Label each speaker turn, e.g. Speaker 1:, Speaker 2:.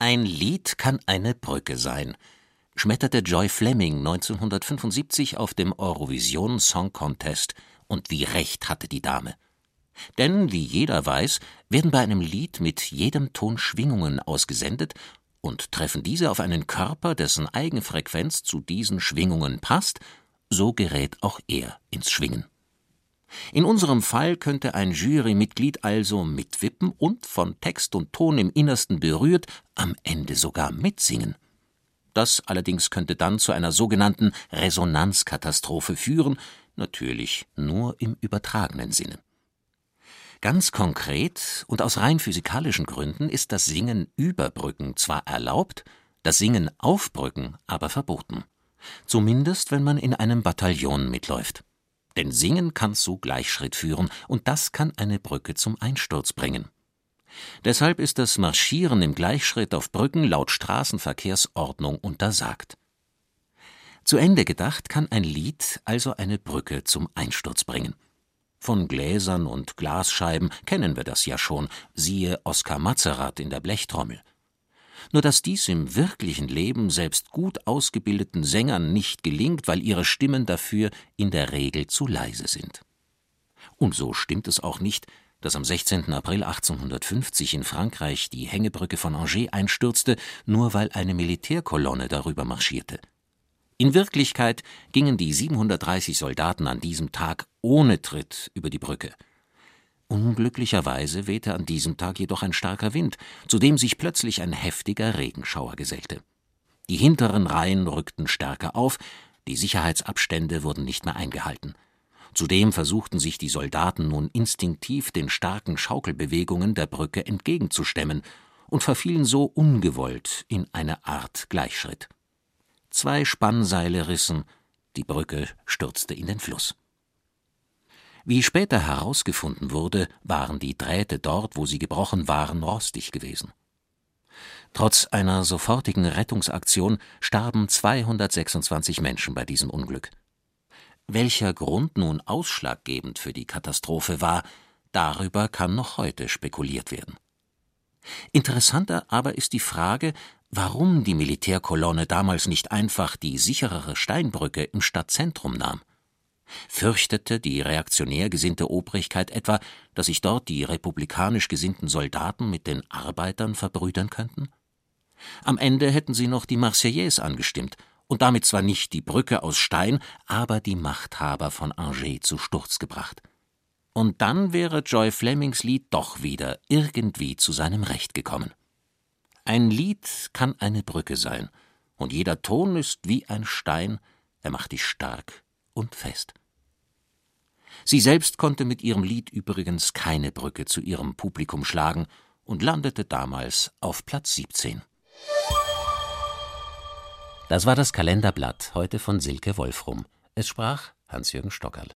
Speaker 1: Ein Lied kann eine Brücke sein, schmetterte Joy Fleming 1975 auf dem Eurovision Song Contest, und wie recht hatte die Dame. Denn, wie jeder weiß, werden bei einem Lied mit jedem Ton Schwingungen ausgesendet, und treffen diese auf einen Körper, dessen Eigenfrequenz zu diesen Schwingungen passt, so gerät auch er ins Schwingen. In unserem Fall könnte ein Jurymitglied also mitwippen und, von Text und Ton im Innersten berührt, am Ende sogar mitsingen. Das allerdings könnte dann zu einer sogenannten Resonanzkatastrophe führen, natürlich nur im übertragenen Sinne. Ganz konkret und aus rein physikalischen Gründen ist das Singen über Brücken zwar erlaubt, das Singen auf Brücken aber verboten. Zumindest, wenn man in einem Bataillon mitläuft. Denn Singen kann zu Gleichschritt führen, und das kann eine Brücke zum Einsturz bringen. Deshalb ist das Marschieren im Gleichschritt auf Brücken laut Straßenverkehrsordnung untersagt. Zu Ende gedacht kann ein Lied also eine Brücke zum Einsturz bringen. Von Gläsern und Glasscheiben kennen wir das ja schon, siehe Oskar Matzerath in der Blechtrommel. Nur dass dies im wirklichen Leben selbst gut ausgebildeten Sängern nicht gelingt, weil ihre Stimmen dafür in der Regel zu leise sind. Und so stimmt es auch nicht, dass am 16. April 1850 in Frankreich die Hängebrücke von Angers einstürzte, nur weil eine Militärkolonne darüber marschierte. In Wirklichkeit gingen die 730 Soldaten an diesem Tag ohne Tritt über die Brücke. Unglücklicherweise wehte an diesem Tag jedoch ein starker Wind, zu dem sich plötzlich ein heftiger Regenschauer gesellte. Die hinteren Reihen rückten stärker auf, die Sicherheitsabstände wurden nicht mehr eingehalten. Zudem versuchten sich die Soldaten nun instinktiv den starken Schaukelbewegungen der Brücke entgegenzustemmen und verfielen so ungewollt in eine Art Gleichschritt. 2 Spannseile rissen, die Brücke stürzte in den Fluss. Wie später herausgefunden wurde, waren die Drähte dort, wo sie gebrochen waren, rostig gewesen. Trotz einer sofortigen Rettungsaktion starben 226 Menschen bei diesem Unglück. Welcher Grund nun ausschlaggebend für die Katastrophe war, darüber kann noch heute spekuliert werden. Interessanter aber ist die Frage, warum die Militärkolonne damals nicht einfach die sicherere Steinbrücke im Stadtzentrum nahm. Fürchtete die reaktionär gesinnte Obrigkeit etwa, dass sich dort die republikanisch gesinnten Soldaten mit den Arbeitern verbrüdern könnten? Am Ende hätten sie noch die Marseillaise angestimmt und damit zwar nicht die Brücke aus Stein, aber die Machthaber von Angers zu Sturz gebracht. Und dann wäre Joy Flemings Lied doch wieder irgendwie zu seinem Recht gekommen. Ein Lied kann eine Brücke sein, und jeder Ton ist wie ein Stein, er macht dich stark und fest. Sie selbst konnte mit ihrem Lied übrigens keine Brücke zu ihrem Publikum schlagen und landete damals auf Platz 17. Das war das Kalenderblatt, heute von Silke Wolfrum. Es sprach Hans-Jürgen Stockerl.